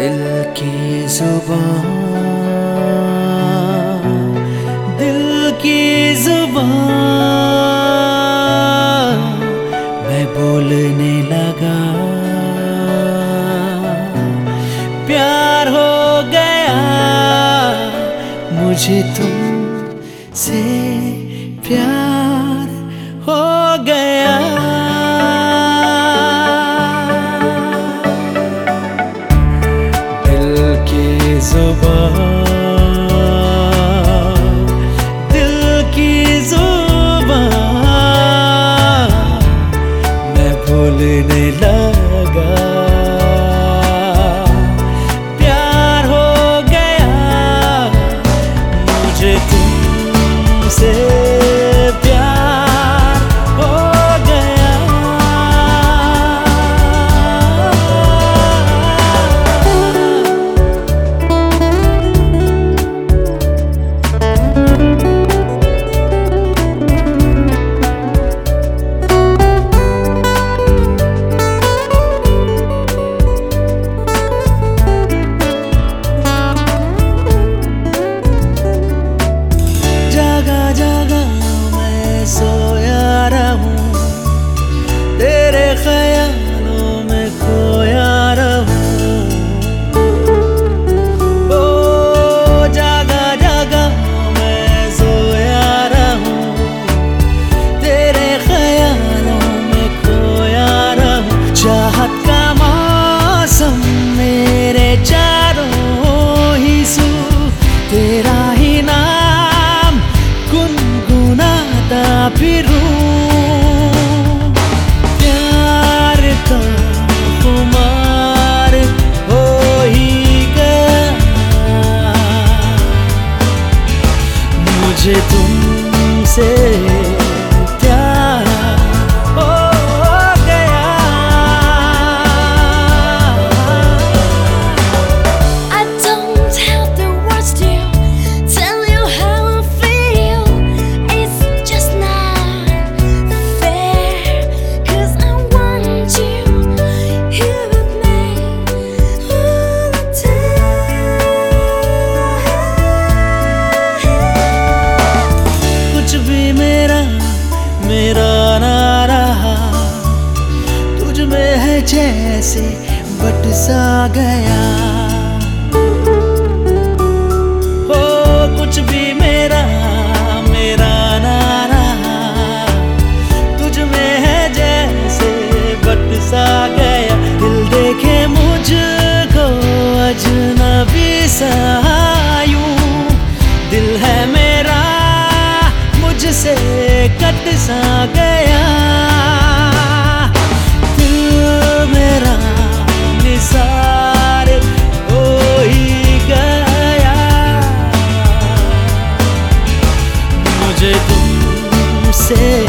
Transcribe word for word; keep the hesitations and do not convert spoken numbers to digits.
दिल की जुबान, दिल की जुबान मैं बोलने लगा। प्यार हो गया मुझे तुमसे, प्यार हो गया। जुबान, दिल की जुबान मैं भूलने लगा। प्यार हो गया मुझे तुमसे, सोया रहूं तेरे ख्यालों में, खोया रहूं। ओ जागा जागा मैं सोया रहूं तेरे ख्यालों में, खोया रहूं। चाहत का मौसम मेरे चारों हिस्सों, तेरा ही नाम गुनगुनाता फिरूं। प्यार का खुमार हो ही गया मुझे तुमसे, प्यार हो गया। I don't have the words to tell you how I feel. It's just not fair, 'cause I want you here with me all the time. कुछ भी मेरा मेरा ना रहा, तुझ में है जैसे बट सा गया। हो कुछ भी मेरा मेरा ना रहा, तुझ में है जैसे बट सा गया। दिल देखे मुझको अजनबी सा यूं, दिल है मेरा मुझसे कट सा गया। दिल मेरा निसार हो ही गया मुझे तुमसे,